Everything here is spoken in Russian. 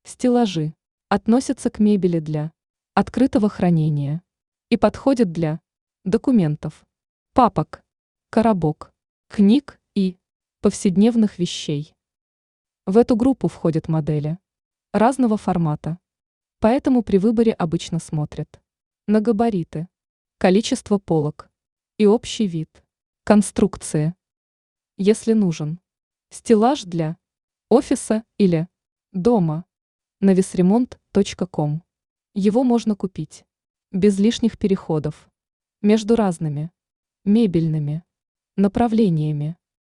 Стеллажи относятся к мебели для открытого хранения и подходят для документов, папок, коробок, книг и повседневных вещей. В эту группу входят модели разного формата, поэтому при выборе обычно смотрят на габариты, количество полок и общий вид конструкции. Если нужен стеллаж для офиса или дома, на весремонт.ком его можно купить без лишних переходов между разными мебельными направлениями.